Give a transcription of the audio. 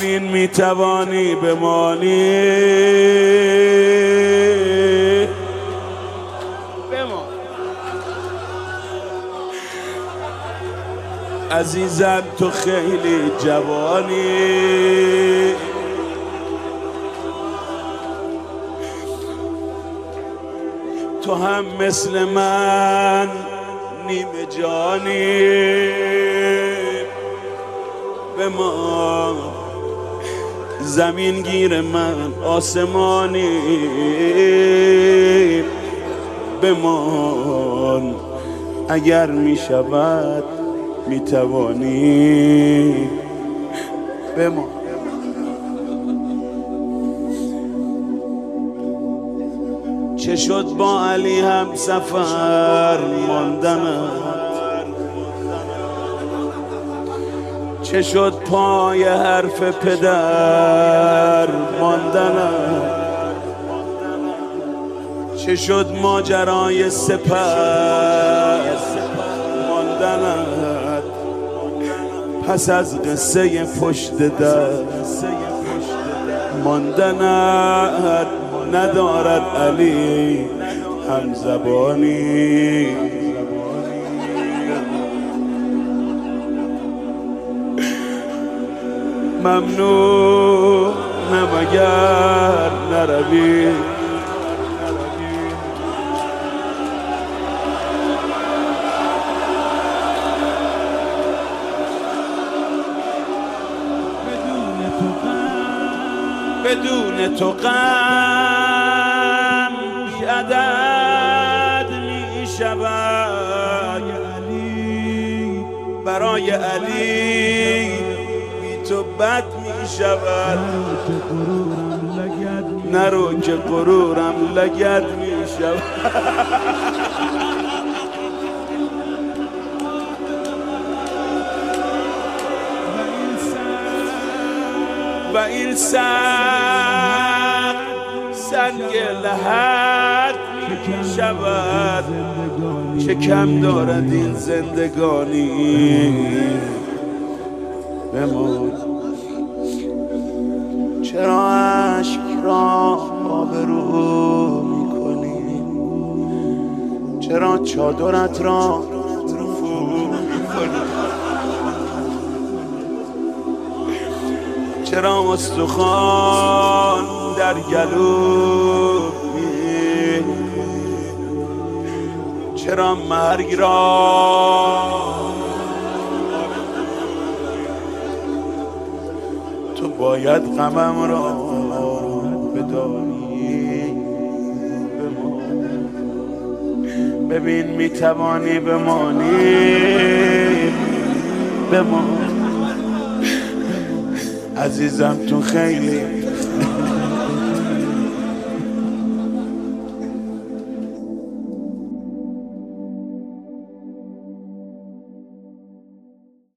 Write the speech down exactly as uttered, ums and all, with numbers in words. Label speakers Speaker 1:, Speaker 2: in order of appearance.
Speaker 1: ببین میتوانی بمانی بمان عزیزم تو خیلی جوانی تو هم مثل من نیمه جانی بمان زمین گیر من آسمانی بمان اگر می شود می توانی بمان چه شد با علی هم سفر ماندنم چه شد پای حرف پدر ماندنم چه شد ماجرای سپر ماندنت پس از قصه پشت در ماندنت ندارد علی هم زبانی ممنون مگر نروی بدون تو غم بی عدد می شود برای علی بی تو بد می شود نرو که غرورم لگد می شود و این سر سنگ لحد می شود چه کم دارد این زندگانی بمان چرا عشق را آبرو می کنی چرا چادرت را رفو می کنی چرا استخوان در گلو می چرا مرگ را تو باید غمم را بدانی ببین میتوانی بمانی بمان عزیزم تو خیلی